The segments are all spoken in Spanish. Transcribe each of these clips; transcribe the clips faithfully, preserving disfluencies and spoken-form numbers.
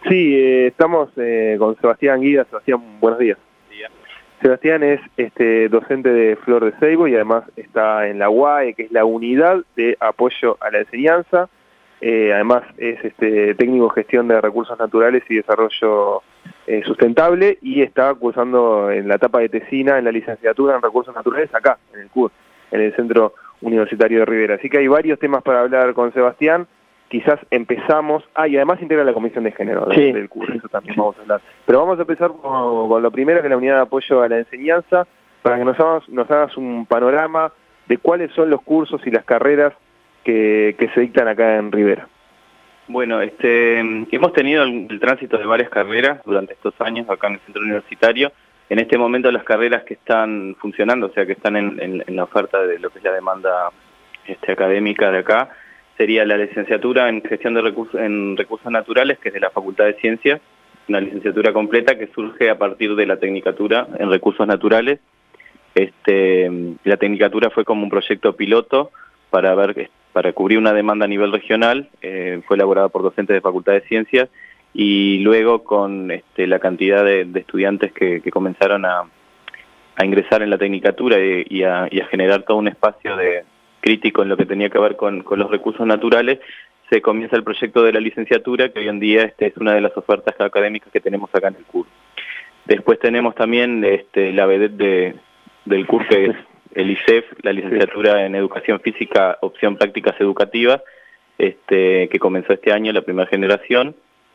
Sí, eh, estamos eh, con Sebastián Guida. Sebastián, buenos días. Día. Sebastián es este, docente de Flor de Seibo y además está en la U A E, que es la Unidad de Apoyo a la Enseñanza. Eh, además es este, técnico en gestión de recursos naturales y desarrollo eh, sustentable, y está cursando en la etapa de tesina en la licenciatura en recursos naturales acá, en el C U R, en el Centro Universitario de Rivera. Así que hay varios temas para hablar con Sebastián. Quizás empezamos... Ah, y además integra la Comisión de Género sí. del C U R, eso también vamos a hablar. Pero vamos a empezar con, con lo primero, que es la Unidad de Apoyo a la Enseñanza, para que nos hagas, nos hagas un panorama de cuáles son los cursos y las carreras que, que se dictan acá en Rivera. Bueno, este, hemos tenido el, el tránsito de varias carreras durante estos años acá en el centro universitario. En este momento las carreras que están funcionando, o sea que están en, en, en la oferta de lo que es la demanda este, académica de acá, sería la licenciatura en gestión de recursos, en recursos naturales, que es de la Facultad de Ciencias, una licenciatura completa que surge a partir de la tecnicatura en recursos naturales. Este, la tecnicatura fue como un proyecto piloto para ver para cubrir una demanda a nivel regional, eh, fue elaborada por docentes de Facultad de Ciencias, y luego con este, la cantidad de, de estudiantes que, que comenzaron a, a ingresar en la tecnicatura y, y, a, y a generar todo un espacio de crítico en lo que tenía que ver con, con los recursos naturales, se comienza el proyecto de la licenciatura, que hoy en día este, es una de las ofertas académicas que tenemos acá en el C U R. Después tenemos también este, la vedette de, del C U R, que es el I C E F, la licenciatura en Educación Física, opción Prácticas Educativas, este, que comenzó este año, la primera generación,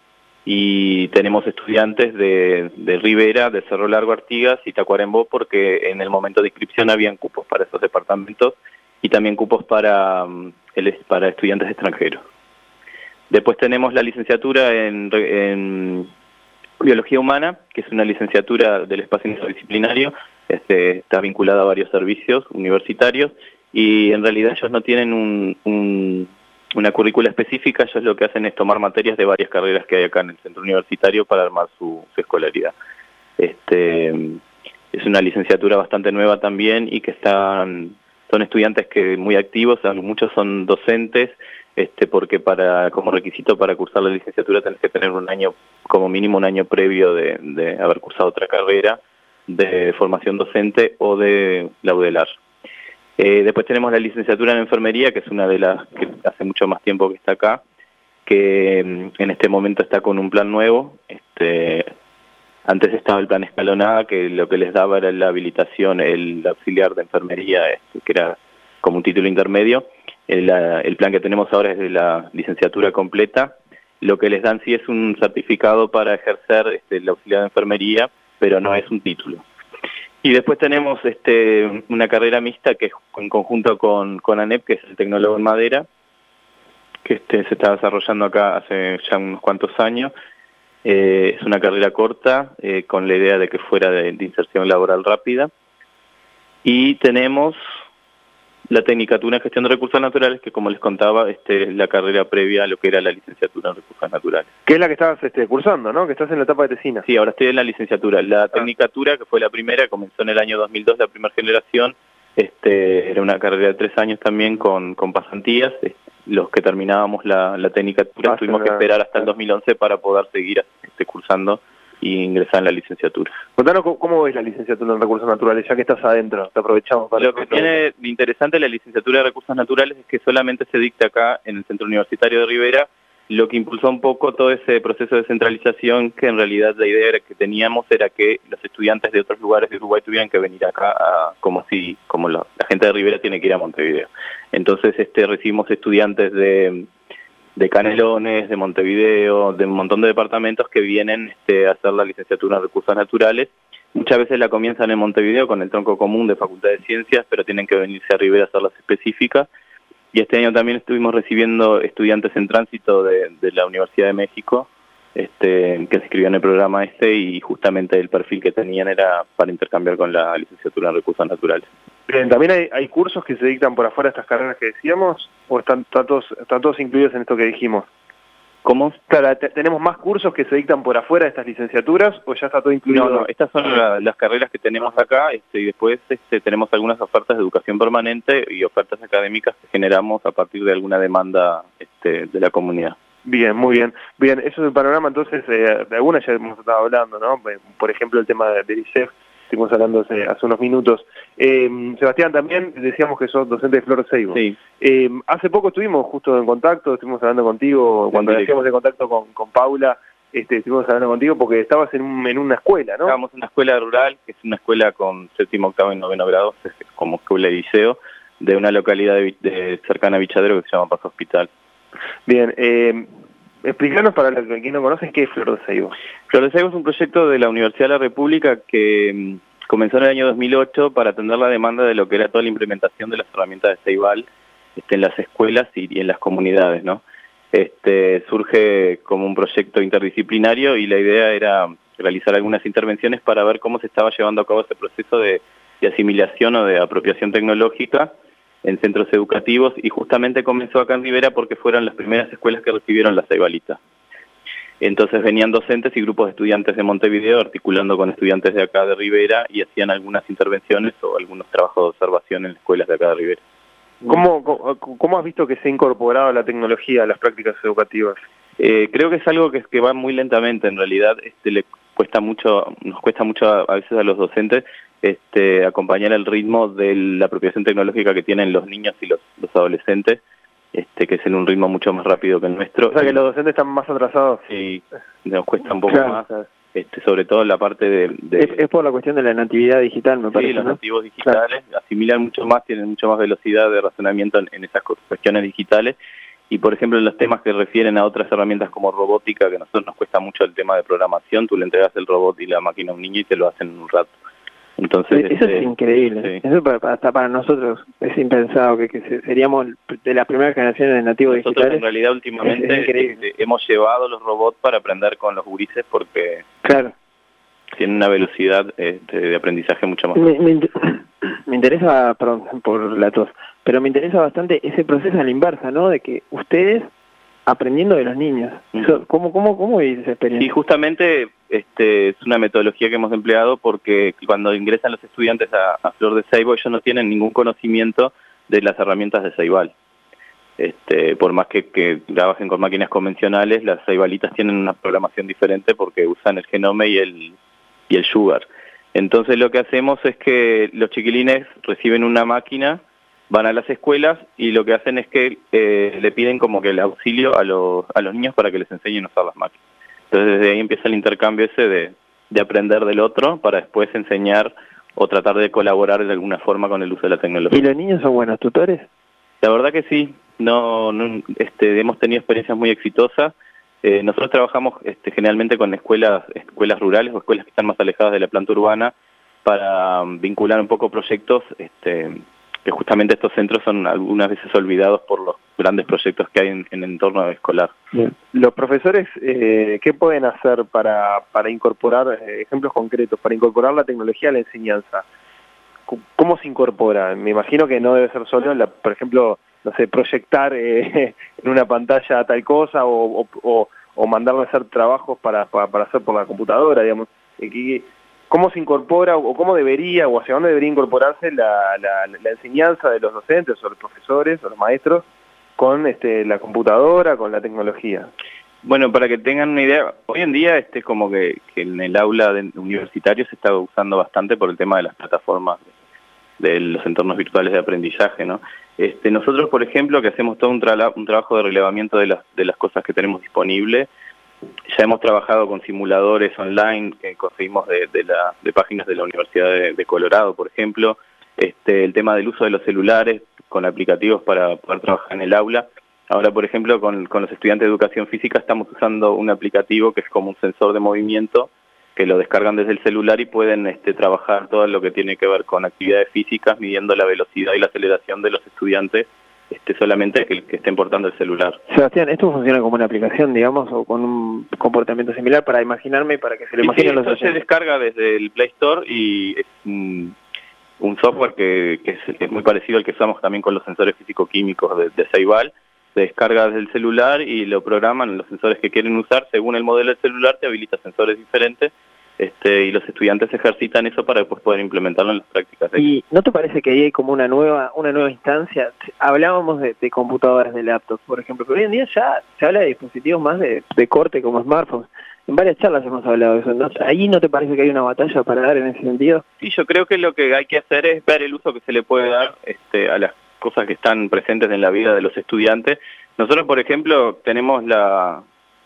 y tenemos estudiantes de, de Rivera, de Cerro Largo, Artigas y Tacuarembó, porque en el momento de inscripción habían cupos para esos departamentos y también cupos para, el, para estudiantes extranjeros. Después tenemos la licenciatura en, en Biología Humana, que es una licenciatura del espacio interdisciplinario. Este, está vinculada a varios servicios universitarios y en realidad ellos no tienen un, un, una currícula específica. Ellos lo que hacen es tomar materias de varias carreras que hay acá en el centro universitario para armar su, su escolaridad. Este, es una licenciatura bastante nueva también y que están, son estudiantes que muy activos, muchos son docentes, este, porque para como requisito para cursar la licenciatura tenés que tener un año, como mínimo un año previo de, de haber cursado otra carrera de formación docente o de laudelar. Eh, después tenemos la licenciatura en enfermería, que es una de las que hace mucho más tiempo que está acá, que en este momento está con un plan nuevo. Este, antes estaba el plan escalonada, que lo que les daba era la habilitación, el auxiliar de enfermería, este, que era como un título intermedio. El, el plan que tenemos ahora es de la licenciatura completa. Lo que les dan sí es un certificado para ejercer este, el auxiliar de enfermería, pero no es un título. Y después tenemos este, una carrera mixta que es en conjunto con, con ANEP, que es el tecnólogo en madera, que este, se está desarrollando acá hace ya unos cuantos años. Eh, es una carrera corta, eh, con la idea de que fuera de, de inserción laboral rápida. Y tenemos la tecnicatura en gestión de recursos naturales, que como les contaba, este, es la carrera previa a lo que era la licenciatura en recursos naturales. Que es la que estás este, cursando, ¿no? Que estás en la etapa de tesina. Sí, ahora estoy en la licenciatura. La ah. tecnicatura, que fue la primera, comenzó en el año dos mil dos, la primera generación. Este, era una carrera de tres años también con, con pasantías. Los que terminábamos la, la tecnicatura ah, tuvimos que esperar hasta el dos mil once para poder seguir este, cursando y ingresar en la licenciatura. Contanos cómo ves la licenciatura en recursos naturales, ya que estás adentro, te aprovechamos para... Lo que tiene de interesante la licenciatura de recursos naturales es que solamente se dicta acá en el Centro Universitario de Rivera, lo que impulsó un poco todo ese proceso de centralización, que en realidad la idea era que teníamos era que los estudiantes de otros lugares de Uruguay tuvieran que venir acá a, como si como la, la gente de Rivera tiene que ir a Montevideo. Entonces este recibimos estudiantes de... de Canelones, de Montevideo, de un montón de departamentos que vienen este, a hacer la licenciatura en recursos naturales. Muchas veces la comienzan en Montevideo con el tronco común de Facultad de Ciencias, pero tienen que venirse a Rivera a hacer las específicas. Y este año también estuvimos recibiendo estudiantes en tránsito de, de la Universidad de México, este, que se inscribían en el programa este, y justamente el perfil que tenían era para intercambiar con la licenciatura en recursos naturales. Bien, ¿también hay, hay cursos que se dictan por afuera de estas carreras que decíamos? ¿O están, están, todos, están todos incluidos en esto que dijimos? ¿Cómo? Claro, ¿tenemos más cursos que se dictan por afuera de estas licenciaturas o ya está todo incluido? No, no, estas son la, las carreras que tenemos acá, este, y después este, tenemos algunas ofertas de educación permanente y ofertas académicas que generamos a partir de alguna demanda este, de la comunidad. Bien, muy bien. Bien, eso es el panorama, entonces, eh, de algunas ya hemos estado hablando, ¿no? Por ejemplo, el tema de, del I C E F, estuvimos hablando hace, hace unos minutos. Eh, Sebastián, también decíamos que sos docente de Flor de Seibo. Sí. Eh, hace poco estuvimos justo en contacto, estuvimos hablando contigo, cuando hacíamos el contacto con, con Paula, este, estuvimos hablando contigo porque estabas en, un, en una escuela, ¿no? Estábamos en una escuela rural, que es una escuela con séptimo, octavo y noveno grado, como escuela y liceo, de una localidad de, de cercana a Vichadero que se llama Paso Hospital. Bien, eh, explícanos para quien no conoce qué es Flor de Seibo. Flor de Seibo es un proyecto de la Universidad de la República que mmm, comenzó en el año dos mil ocho para atender la demanda de lo que era toda la implementación de las herramientas de Ceibal este, en las escuelas y, y en las comunidades, ¿no? Este, surge como un proyecto interdisciplinario y la idea era realizar algunas intervenciones para ver cómo se estaba llevando a cabo ese proceso de, de asimilación o de apropiación tecnológica en centros educativos, y justamente comenzó acá en Rivera porque fueron las primeras escuelas que recibieron la Ceibalita. Entonces venían docentes y grupos de estudiantes de Montevideo articulando con estudiantes de acá de Rivera y hacían algunas intervenciones o algunos trabajos de observación en escuelas de acá de Rivera. ¿Cómo, cómo, cómo has visto que se ha incorporado la tecnología a las prácticas educativas? Eh, creo que es algo que, que va muy lentamente, en realidad este, le cuesta mucho, nos cuesta mucho a, a veces a los docentes este, acompañar el ritmo de la apropiación tecnológica que tienen los niños y los, los adolescentes, este, que es en un ritmo mucho más rápido que el nuestro. O sea, que los docentes están más atrasados. Sí, nos cuesta un poco claro. más, este, sobre todo la parte de... de es, es por la cuestión de la natividad digital, me parece. Sí, los ¿no? nativos digitales claro. asimilan mucho más, tienen mucho más velocidad de razonamiento en, en esas cuestiones digitales. Y, por ejemplo, los temas que refieren a otras herramientas como robótica, que a nosotros nos cuesta mucho el tema de programación, tú le entregas el robot y la máquina a un niño y te lo hacen en un rato. Entonces, eso este, es increíble. Sí. Eso para, hasta para nosotros es impensado, que, que seríamos de las primeras generaciones de nativos nosotros, digitales. En realidad, últimamente es, es este, hemos llevado los robots para aprender con los gurises porque claro. tienen una velocidad este, de aprendizaje mucho más. Me, me, me interesa, perdón por la tos, pero me interesa bastante ese proceso a la inversa, ¿no? De que ustedes aprendiendo de los niños. Uh-huh. ¿Cómo, cómo, cómo vivís esa experiencia? Sí, justamente este, es una metodología que hemos empleado porque cuando ingresan los estudiantes a, a Flor de Seibo, ellos no tienen ningún conocimiento de las herramientas de Ceibal. Este, por más que, que trabajen con máquinas convencionales, las Ceibalitas tienen una programación diferente porque usan el Genome y el, y el Sugar. Entonces lo que hacemos es que los chiquilines reciben una máquina, van a las escuelas y lo que hacen es que eh, le piden como que el auxilio a los, a los niños para que les enseñen a usar las máquinas. Entonces desde ahí empieza el intercambio ese de, de aprender del otro para después enseñar o tratar de colaborar de alguna forma con el uso de la tecnología. ¿Y los niños son buenos tutores? La verdad que sí, no, no este, hemos tenido experiencias muy exitosas. Eh, nosotros trabajamos este, generalmente con escuelas, escuelas rurales o escuelas que están más alejadas de la planta urbana para um, vincular un poco proyectos este, que justamente estos centros son algunas veces olvidados por los grandes proyectos que hay en, en el entorno escolar. Bien. Los profesores, eh, ¿qué pueden hacer para, para incorporar, eh, ejemplos concretos, para incorporar la tecnología a la enseñanza? ¿Cómo se incorpora? Me imagino que no debe ser solo, la, por ejemplo, no sé, proyectar eh, en una pantalla tal cosa o, o, o mandarle a hacer trabajos para, para, para hacer por la computadora, digamos. ¿Cómo se incorpora o cómo debería o hacia dónde debería incorporarse la, la, la enseñanza de los docentes o los profesores o los maestros con este, la computadora, con la tecnología? Bueno, para que tengan una idea, hoy en día este como que, que en el aula de universitario se está usando bastante por el tema de las plataformas de, de los entornos virtuales de aprendizaje, ¿no? Este, nosotros, por ejemplo, que hacemos todo un, tra un trabajo de relevamiento de las, de las cosas que tenemos disponibles, ya hemos trabajado con simuladores online que conseguimos de, de, la, de páginas de la Universidad de, de Colorado, por ejemplo, este, el tema del uso de los celulares con aplicativos para poder trabajar en el aula. Ahora, por ejemplo, con, con los estudiantes de educación física estamos usando un aplicativo que es como un sensor de movimiento que lo descargan desde el celular y pueden este, trabajar todo lo que tiene que ver con actividades físicas, midiendo la velocidad y la aceleración de los estudiantes, este, solamente que, que estén portando el celular. Sebastián, ¿esto funciona como una aplicación, digamos, o con un comportamiento similar para imaginarme y para que se lo sí, imaginen sí, los oyentes? Se descarga desde el Play Store y es un, un software que, que, es, que es muy parecido al que usamos también con los sensores físico-químicos de, de Ceibal. Se descarga desde el celular y lo programan los sensores que quieren usar. Según el modelo del celular te habilita sensores diferentes este, y los estudiantes ejercitan eso para después poder implementarlo en las prácticas. ¿Y no te parece que ahí hay como una nueva una nueva instancia? Hablábamos de, de computadoras, de laptops, por ejemplo, pero hoy en día ya se habla de dispositivos más de, de corte como smartphones. En varias charlas hemos hablado de eso. ¿No? ¿Ahí no te parece que hay una batalla para dar en ese sentido? Sí, yo creo que lo que hay que hacer es ver el uso que se le puede dar este, a las cosas que están presentes en la vida de los estudiantes. Nosotros, por ejemplo, tenemos la...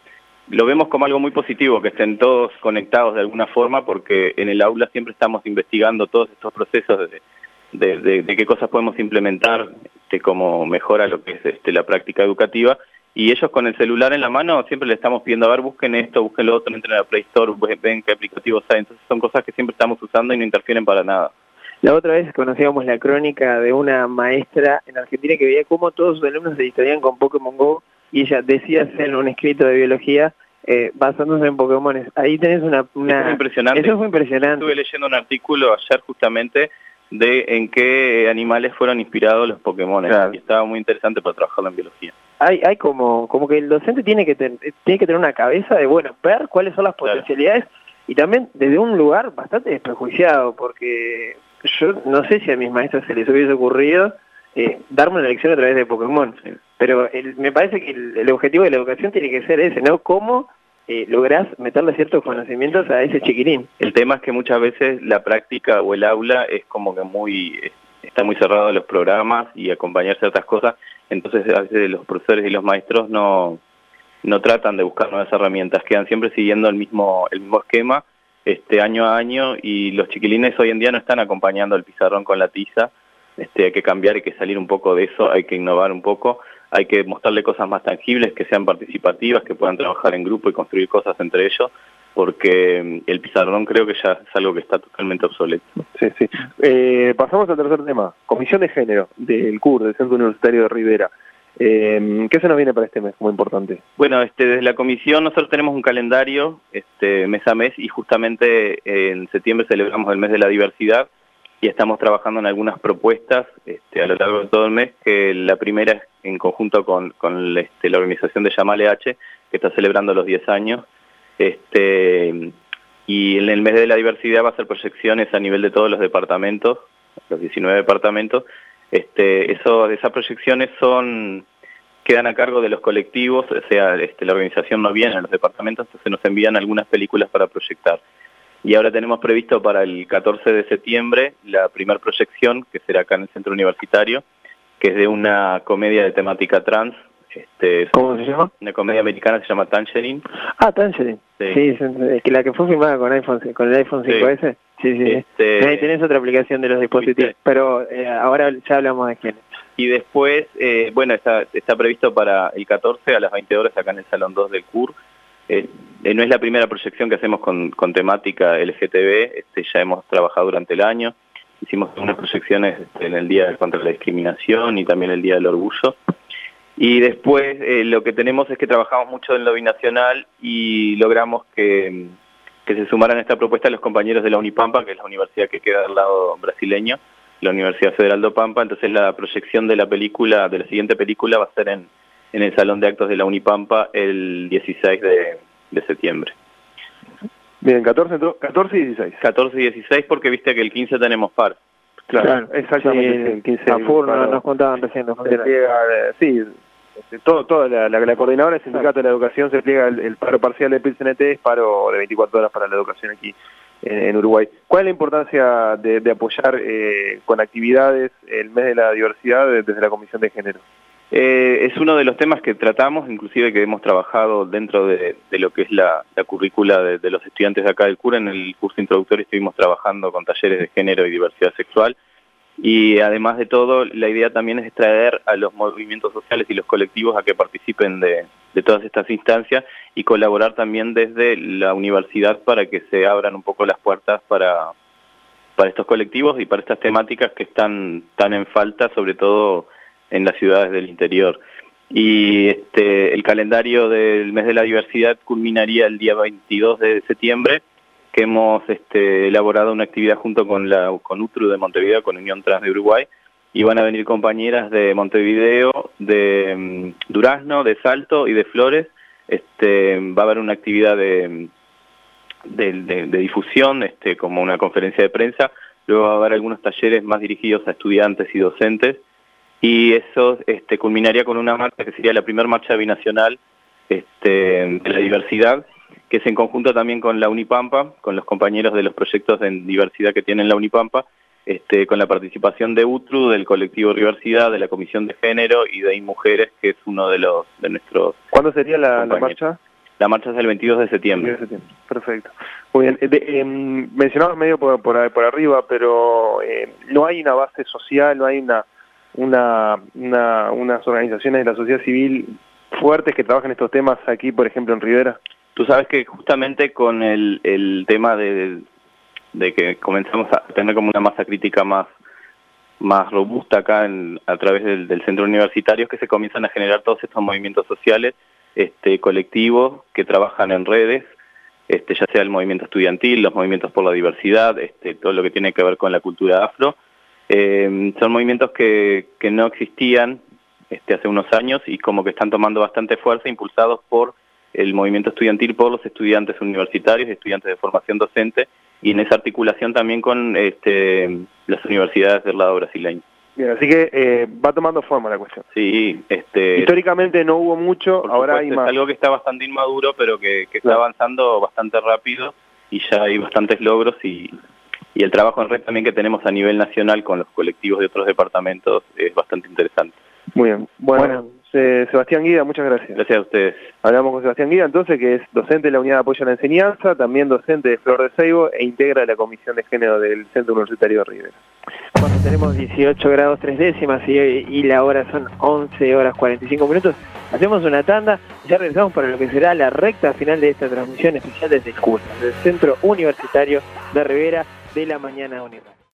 lo vemos como algo muy positivo, que estén todos conectados de alguna forma, porque en el aula siempre estamos investigando todos estos procesos de, de, de, de qué cosas podemos implementar este, como mejora lo que es este, la práctica educativa. Y ellos con el celular en la mano siempre le estamos pidiendo, a ver, busquen esto, busquen lo otro, entren a la Play Store, ven qué aplicativos hay. Entonces son cosas que siempre estamos usando y no interfieren para nada. La otra vez conocíamos la crónica de una maestra en Argentina que veía cómo todos sus alumnos se distraían con Pokémon Go y ella decía hacer un escrito de biología eh, basándose en Pokémones. Ahí tenés una... una... Eso fue impresionante. Eso fue impresionante. Estuve leyendo un artículo ayer justamente de en qué animales fueron inspirados los Pokémon, claro. Y estaba muy interesante para trabajarlo en biología. Hay, hay como, como que el docente tiene que, ten, tiene que tener una cabeza de, bueno, ver cuáles son las potencialidades, claro. Y también desde un lugar bastante desprejuiciado, porque yo no sé si a mis maestros se les hubiese ocurrido eh, darme una lección a través de Pokémon, sí. Pero el, me parece que el, el objetivo de la educación tiene que ser ese, ¿no? ¿Cómo eh, lográs meterle ciertos conocimientos a ese chiquirín? El tema es que muchas veces la práctica o el aula es como que muy... está muy cerrado a los programas y acompañar ciertas cosas, entonces a veces los profesores y los maestros no, no tratan de buscar nuevas herramientas, quedan siempre siguiendo el mismo, el mismo esquema este, año a año, y los chiquilines hoy en día no están acompañando el pizarrón con la tiza. Este, hay que cambiar, hay que salir un poco de eso, hay que innovar un poco, hay que mostrarle cosas más tangibles, que sean participativas, que puedan trabajar en grupo y construir cosas entre ellos, porque el pizarrón creo que ya es algo que está totalmente obsoleto. Sí, sí. Eh, pasamos al tercer tema, Comisión de Género del C U R, del Centro Universitario de Rivera. Eh, ¿Qué se nos viene para este mes como importante? Bueno, este, desde la comisión nosotros tenemos un calendario este, mes a mes, y justamente en septiembre celebramos el mes de la diversidad y estamos trabajando en algunas propuestas este, a lo largo de todo el mes, que la primera es en conjunto con, con este, la organización de Llamale H, que está celebrando los diez años. Este, y en el mes de la diversidad va a hacer proyecciones a nivel de todos los departamentos, los diecinueve departamentos. Este, eso, esas proyecciones son quedan a cargo de los colectivos, o sea, este, la organización no viene a los departamentos, entonces nos envían algunas películas para proyectar. Y ahora tenemos previsto para el catorce de septiembre la primera proyección, que será acá en el Centro Universitario, que es de una comedia de temática trans. Este, ¿Cómo se llama? Una comedia americana que se llama Tangerine. Ah, Tangerine. Sí, sí, que la que fue filmada con iPhone, con el iPhone cinco ese. Sí, sí. Este, Ahí tenés otra aplicación de los dispositivos, ¿viste? Pero eh, ahora ya hablamos de quién. Y después, eh, bueno, está, está previsto para el catorce a las veinte horas acá en el Salón dos del C U R. Eh, eh, no es la primera proyección que hacemos con, con temática L G T B, este, ya hemos trabajado durante el año. Hicimos unas proyecciones este, en el Día contra la Discriminación y también el Día del Orgullo. Y después eh, lo que tenemos es que trabajamos mucho en lo binacional y logramos que, que se sumaran a esta propuesta los compañeros de la Unipampa, que es la universidad que queda del lado brasileño, la Universidad Federal do Pampa. Entonces la proyección de la película, de la siguiente película, va a ser en, en el Salón de Actos de la Unipampa el dieciséis de septiembre. Bien, catorce, catorce y dieciséis. catorce y dieciséis porque viste que el quince tenemos F A R. Claro, claro, exactamente. Sí, el quince. A F U R no, nos contaban recién. Nos se pliega, sí, todo, todo la, la, la coordinadora del Sindicato de la Educación se pliega el, el paro parcial de P I L C N T, es paro de veinticuatro horas para la educación aquí en, en Uruguay. ¿Cuál es la importancia de, de apoyar eh, con actividades el mes de la diversidad desde la Comisión de Género? Eh, es uno de los temas que tratamos, inclusive que hemos trabajado dentro de, de lo que es la, la currícula de, de los estudiantes de acá del C U R. En el curso introductorio estuvimos trabajando con talleres de género y diversidad sexual, y además de todo la idea también es extraer a los movimientos sociales y los colectivos a que participen de, de todas estas instancias y colaborar también desde la universidad para que se abran un poco las puertas para, para estos colectivos y para estas temáticas que están tan en falta, sobre todo en las ciudades del interior. Y este, el calendario del mes de la diversidad culminaría el día veintidós de septiembre, que hemos este, elaborado una actividad junto con la con U T R U de Montevideo, con Unión Trans de Uruguay, y van a venir compañeras de Montevideo, de um, Durazno, de Salto y de Flores. Este, va a haber una actividad de, de, de, de difusión, este, como una conferencia de prensa. Luego va a haber algunos talleres más dirigidos a estudiantes y docentes, y eso este, culminaría con una marcha que sería la primera marcha binacional este, de la diversidad, que es en conjunto también con la Unipampa, con los compañeros de los proyectos de diversidad que tienen la Unipampa, este, con la participación de U T R U, del colectivo Diversidad, de la Comisión de Género y de InMujeres, que es uno de los de nuestros. ¿Cuándo sería la, la marcha? La marcha es el veintidós de septiembre. veintidós de septiembre. Perfecto. Muy bien. De, eh, mencionabas medio por, por, por arriba, pero eh, no hay una base social, no hay una, una, una unas organizaciones de la sociedad civil fuertes que trabajan estos temas aquí, por ejemplo, en Rivera. Tú sabes que justamente con el, el tema de, de que comenzamos a tener como una masa crítica más, más robusta acá en, a través del, del centro universitario, es que se comienzan a generar todos estos movimientos sociales este, colectivos que trabajan en redes, este, ya sea el movimiento estudiantil, los movimientos por la diversidad, este, todo lo que tiene que ver con la cultura afro. Eh, son movimientos que, que no existían este, hace unos años y como que están tomando bastante fuerza, impulsados por el movimiento estudiantil, por los estudiantes universitarios, estudiantes de formación docente, y en esa articulación también con este, las universidades del lado brasileño. Bien, así que eh, va tomando forma la cuestión. Sí, este, históricamente no hubo mucho, ahora hay más. Es algo que está bastante inmaduro, pero que, que está avanzando bastante rápido, y ya hay bastantes logros, y, y el trabajo en red también que tenemos a nivel nacional con los colectivos de otros departamentos es bastante interesante. Muy bien. Bueno, bueno. Se, Sebastián Guida, muchas gracias. Gracias a ustedes. Hablamos con Sebastián Guida, entonces, que es docente de la Unidad de Apoyo a la Enseñanza, también docente de Flor de Seibo e integra la Comisión de Género del Centro Universitario de Rivera. Bueno, tenemos dieciocho grados tres décimas y, y la hora son once horas cuarenta y cinco minutos. Hacemos una tanda y ya regresamos para lo que será la recta final de esta transmisión especial desde el C U R, del Centro Universitario de Rivera, de la Mañana Unidad.